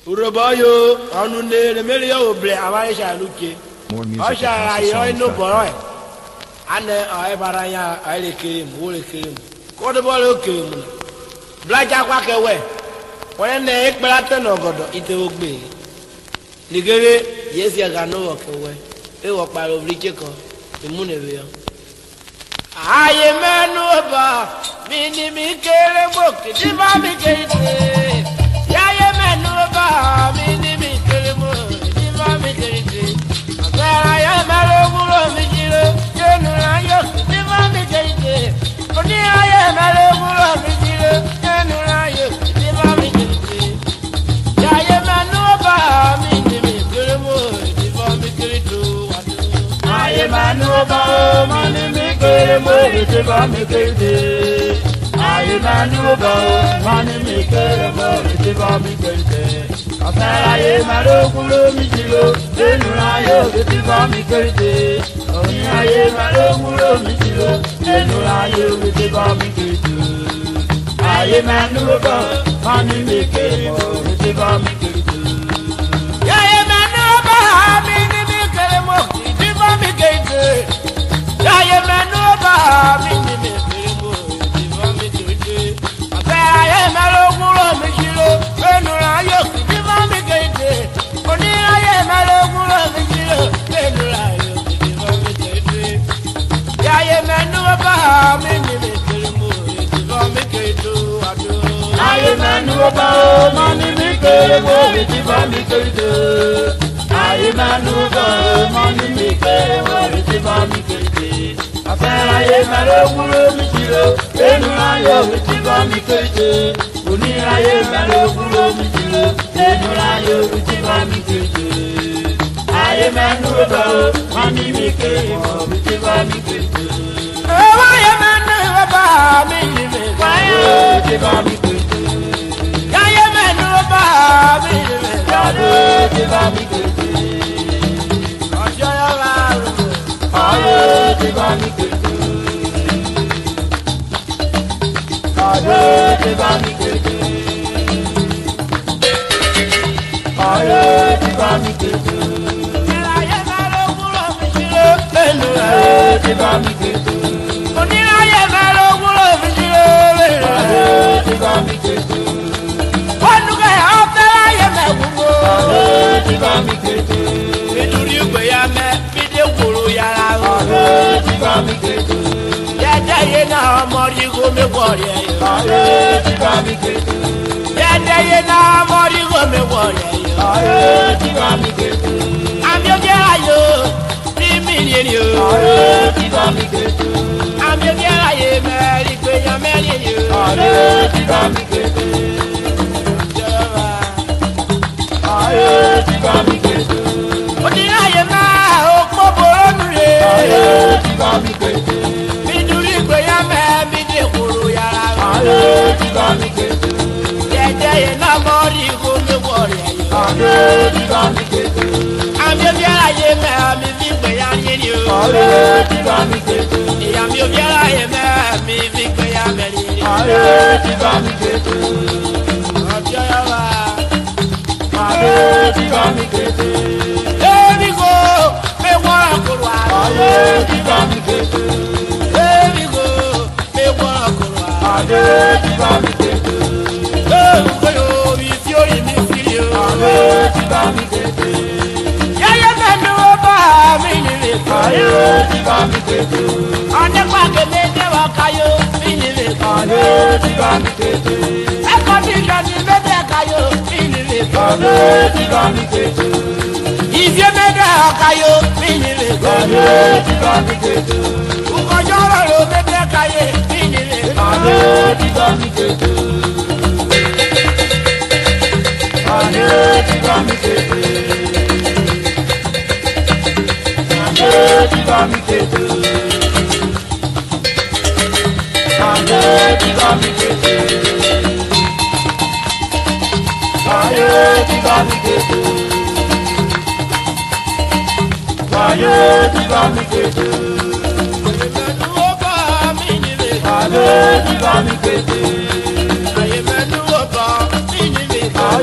Uroboyo, Anune, the Melio, Amarisha Luke. Osha, I know boy. And I Baraya, I came, Woolly came. Quarterball came. Black Jack walk away. When the egg Balaton or God, it will be. Nigere, yes, you can no walk away. They walk by over Richico, the Munavia. I am a nova, meaning me care a book, the Mammy Gate. I am a nova, meaning me care a book, the Mammy Gate. I am a regular vigil, General, the Mammy Gate. Only I am a regular vigil, General, the Mammy Gate. I am a nova, meaning me care a book, the Mammy Gate. I am a nova, meaning me. I am a nova, money maker, I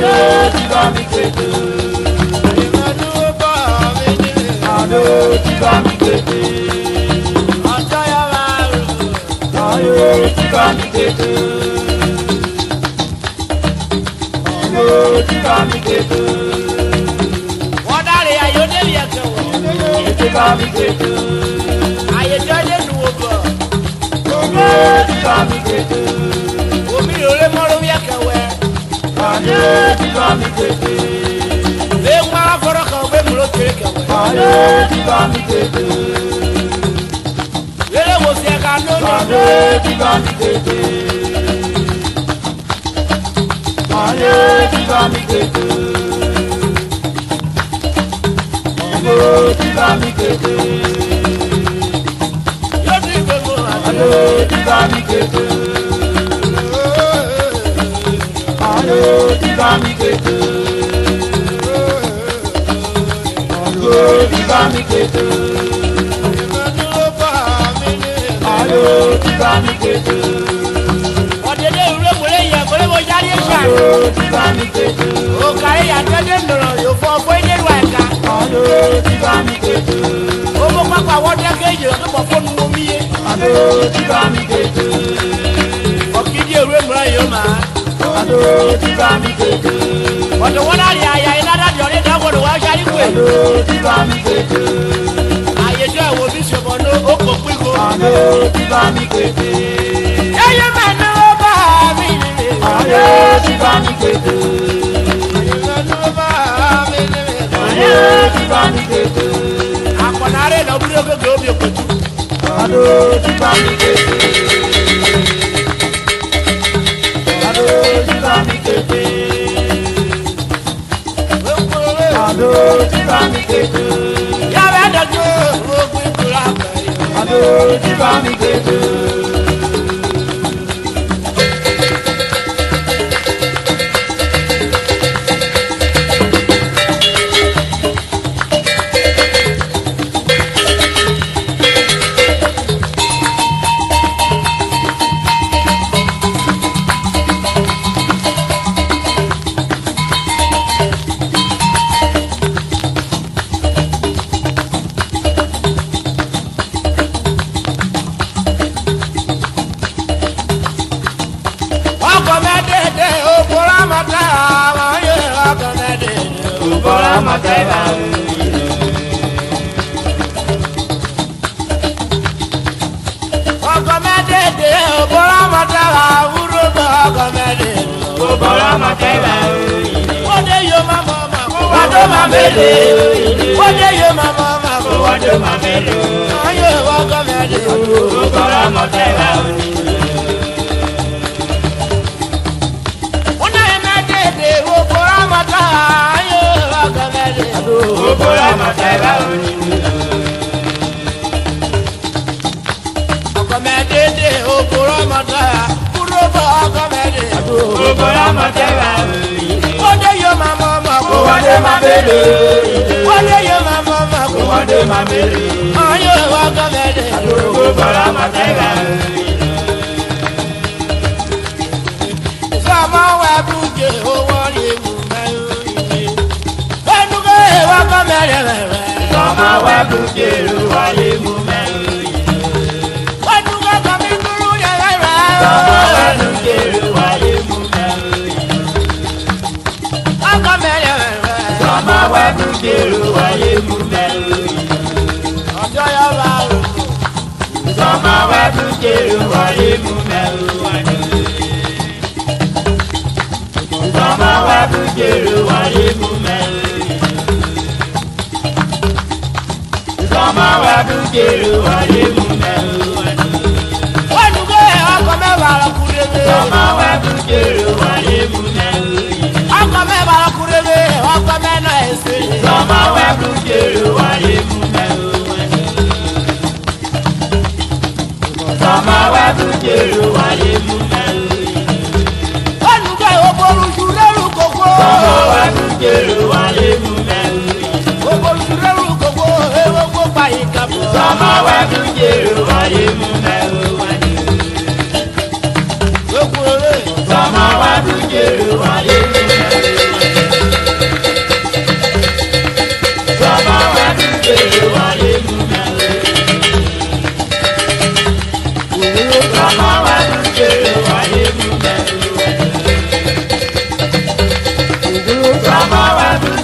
Sama wa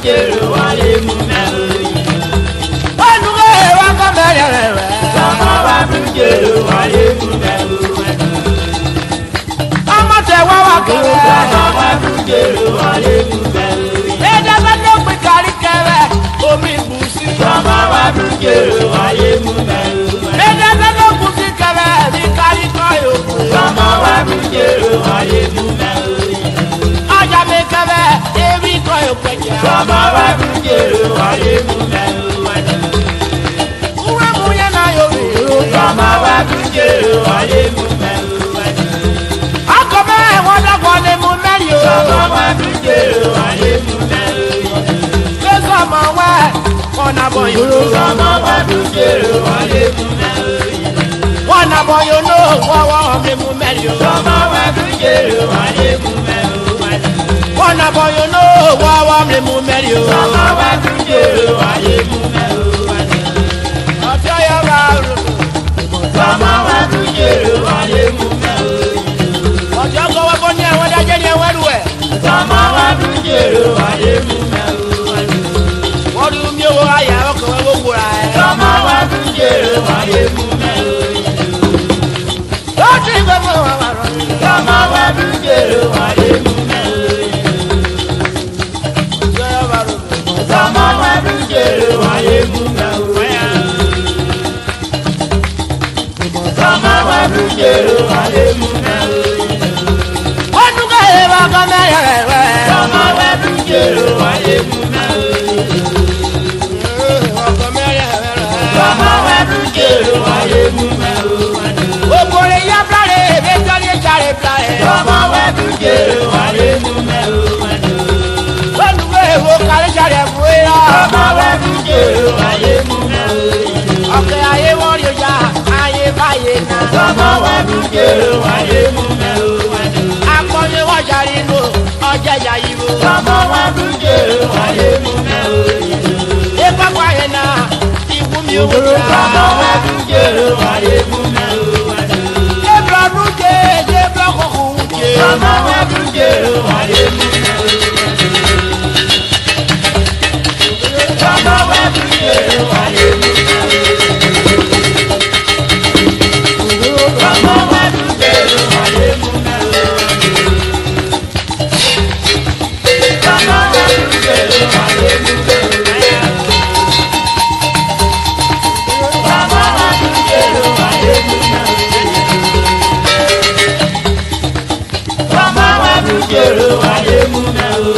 bujero wale mumelo. Anuge wakamere. Sama wa bujero wale mumelo. Amate wawakere. Sama wa bujero wale mumelo. Eda bando pikari kere. Omi busi. Sama wa bujero wale mumelo. Eda bando busi kere. Mikari koyo. Sama wa bujero wale mumelo. Aja me kere. Ewi koyo kweja. Sama wa bujero wale mumelo. Uwe muye na yomi. Sama wa bujero wale mumelo. Akome wada kwane mumeli o. Sama wa bujero wale mumelo. Pesa mawe. Kona boyo. Sama wa bujero wale mumelo. Wana boyo no. Wawa me mumeli o. Sama wa bujero wale mumelo. Wana boyo no. Wawa me mumeli o. Sama wa bujero wale mumelo. Ọjọ́ yẹn bá rò. Sama wa bujero wale mumelo. Ọjọ́ kọ́wọ́ kọ́ ní ẹ̀wọ̀n dájẹ́ ní ẹ̀wọ̀n rú ẹ̀. Sama wa bujero wale mumelo. Wọ́n rí mi owó ayé ọkọ̀ ẹ̀ gbogbo ra ẹ̀. Sama wa bujero wale mumelo. Lọ́ọ̀tì gbogbo wà wà rọ̀. Sama wa bujero wale mumelo. Ọjọ́ yẹn bá rò. Sama wa bujero wale mumelo. Sama wa bujero wale mumelo. Wọ́n tún ká ẹ̀ bá kọ́ mẹ́rin rẹ̀ rẹ̀. Sama wa bujero wale mumelo. Ọkọ̀ mẹ́rin rẹ̀ rẹ̀. Sama wa bujero wale mumelo. Gbogbo rẹ̀ yá bláre, èmi tó ní sáré bláre. Sama wa bujero wale mumelo. Wọ́n tún ká èwo kárí sáré fún ẹ̀ rà. Sama wa bujero wale mumelo. Ọ̀kẹ́ ayé wọ́n rí ọjà, ayé báyé náà. Sama wa bujero wale mumelo. Akọ́ni wọ́n ṣàrí inú ọjà ìyá yìí o. Sama wa bujero wale mumelo. Ìpapọ̀ ayé náà, ìwú mi ò wò Sama wa já. bujero wale mumelo. Ebra nuje, ebra koko nuje. Sama wa bujero wale mumelo. Sama wa bujero wale mumelo. Sama wa bujero wale mumelo. Sama wa bujero wale mumelo. Sama wa bujero wale mumelo. Sama wa bujero wale mumelo.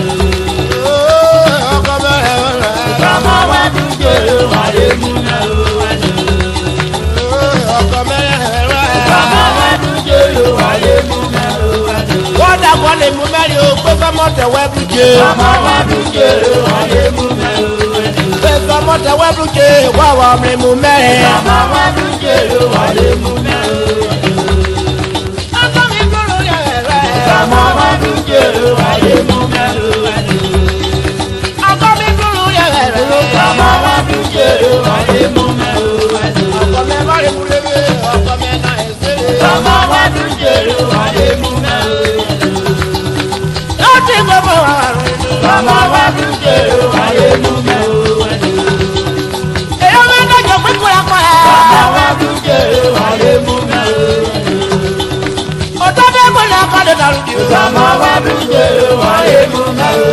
Ọkọ mẹ́rin rẹ̀. Sama wa bujero wale mumelo. Ọkọ mẹ́rin rẹ̀. Sama wa bujero wale mumelo. Wọ́n dàgbọ́ lè mú mẹ́rin o, pé fẹ́ mọ́ tẹ̀wẹ́ bùjẹ́. Sama wa bujero wale mumelo. Pé fẹ́ mọ́ tẹ̀wẹ́ bùjẹ́, wọ́n wọ́n mi mú mẹ́rin. Sama wa bujero wale mumelo. Ọkọ mi kúrò rẹ̀ rẹ̀. Sama wa bujero wale mumelo. Ọkọ mi kúrò rẹ̀ rẹ̀. Sama wa bujero wale mumelo. Ọkọ mi bá rí múlẹ̀ mi, ọkọ mi náà ẹ̀ sẹ́lẹ̀. Sama wa bujero wale mumelo. Láti gbogbo wà rẹ̀. Sama wa bujero wale mumelo. Èyí máa ń dájọ́ pé kúrẹ́ kọ́ ẹ̀. Sama wa bujero wale mumelo. Ọ̀dọ́ bẹ́ẹ̀ mọ̀ ní ọkọ̀ lè dàrú di o. Sama wa bujero wale mumelo.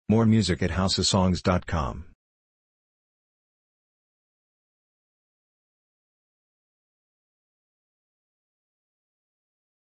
More music at houseofsongs.com.